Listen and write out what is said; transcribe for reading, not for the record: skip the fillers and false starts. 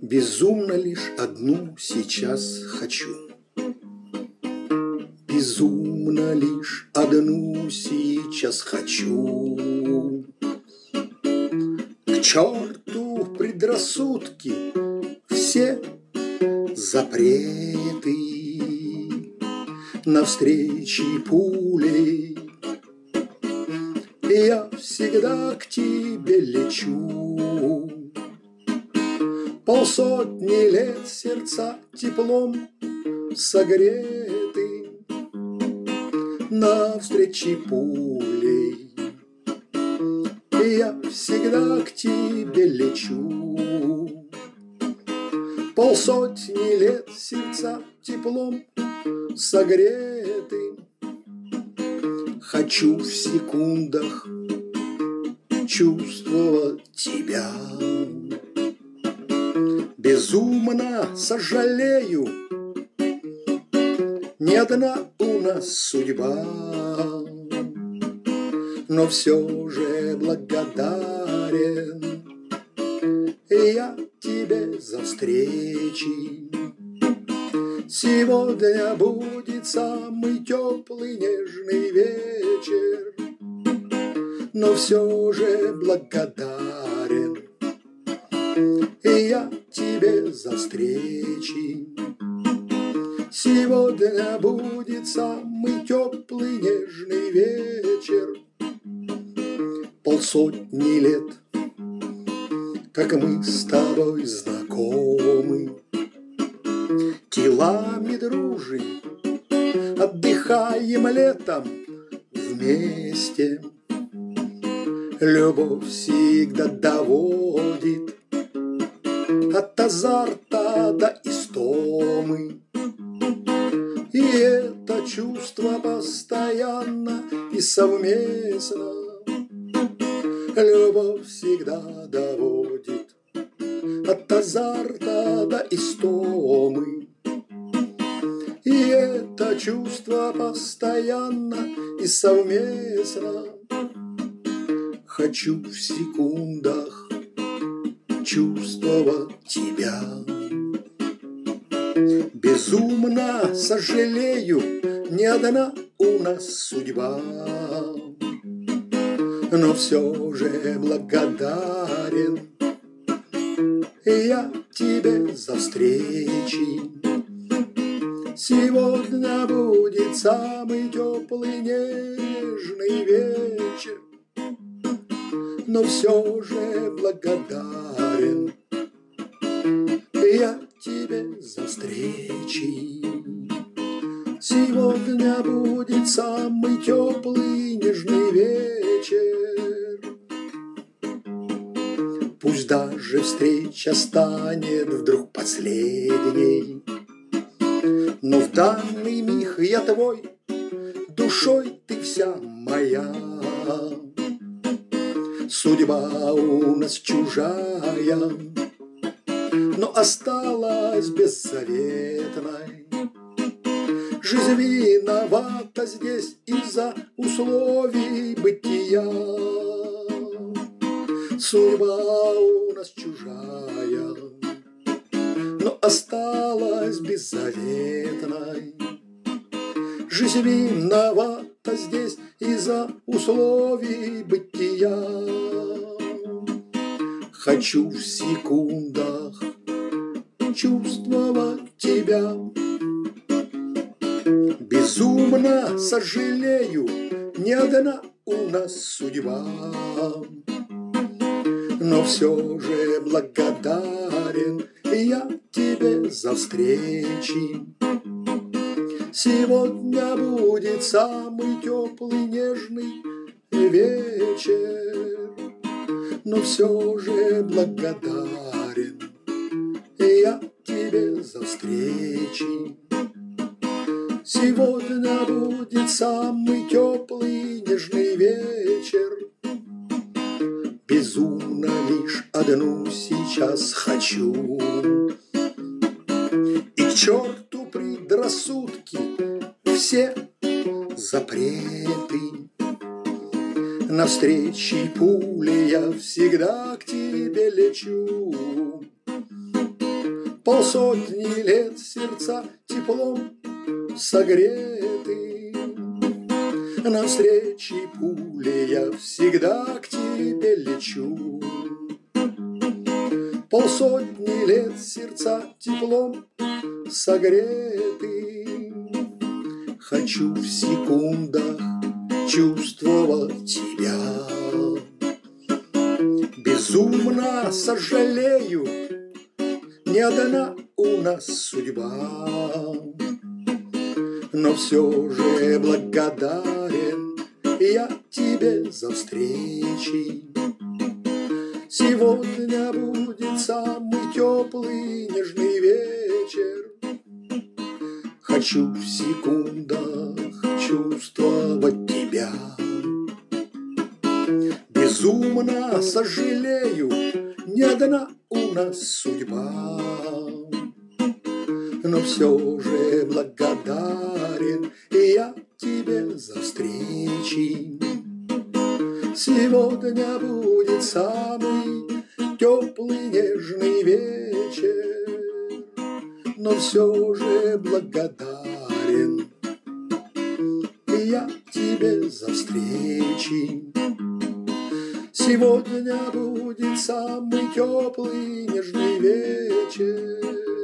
Безумно лишь одну сейчас хочу. Безумно лишь одну сейчас хочу. К черту предрассудки, все запреты, навстречу пулей я всегда к тебе лечу. Полсотни лет сердца теплом согреты, навстречу пулей я всегда к тебе лечу. Полсотни лет сердца теплом согреты, хочу в секундах чувствовать тебя. Безумно сожалею, не одна у нас судьба, но все же благодарен я тебе за встречи. Сегодня будет самый теплый нежный вечер, но все же благодарен я тебе за встречи. Сегодня будет самый теплый нежный вечер. Полсотни лет, как мы с тобой знакомы, телами дружим, отдыхаем летом вместе. Любовь всегда доводит от азарта до истомы, и это чувство постоянно и совместно. Любовь всегда доводит от азарта до истомы, и это чувство постоянно и совместно. Хочу в секундах чувствовать тебя. Безумно сожалею, не одна у нас судьба, но все же благодарен я тебе за встречи. Сегодня будет самый теплый нежный вечер, но все же благодарен я тебе за встречи. Сегодня будет самый теплый нежный вечер. Пусть даже встреча станет вдруг последней, но в данный миг я твой, душой ты вся моя. Судьба у нас чужая, но осталась беззаветной. Жизнь виновата здесь из-за условий бытия. Судьба у нас чужая, но осталась беззаветной. Жизнь виновата здесь из-за условий бытия. Хочу в секундах чувствовать тебя. Безумно сожалею, не одна у нас судьба, но все же благодарен я тебе за встречи. Сегодня будет самый теплый нежный вечер, но все же благодарен я тебе за встречи. Сегодня будет самый теплый нежный вечер. Безумно лишь одну сейчас хочу. И к черту предрассудки, все запреты. Навстречу пули я всегда к тебе лечу. полсотни лет сердца теплом согреты. Навстречу пуле я всегда к тебе лечу. Полсотни лет сердца теплом согреты. Хочу в секундах чувствовать тебя. Безумно сожалею, не одна у нас судьба, но все же благодарен я тебе за встречи. Сегодня будет самый теплый нежный вечер. Хочу в секундах чувствовать тебя. Безумно сожалею, не одна у нас судьба, но все же благодарен я тебе за встречи. Сегодня будет самый теплый нежный вечер, но все же благодарен я тебе за встречи. Сегодня будет самый теплый нежный вечер,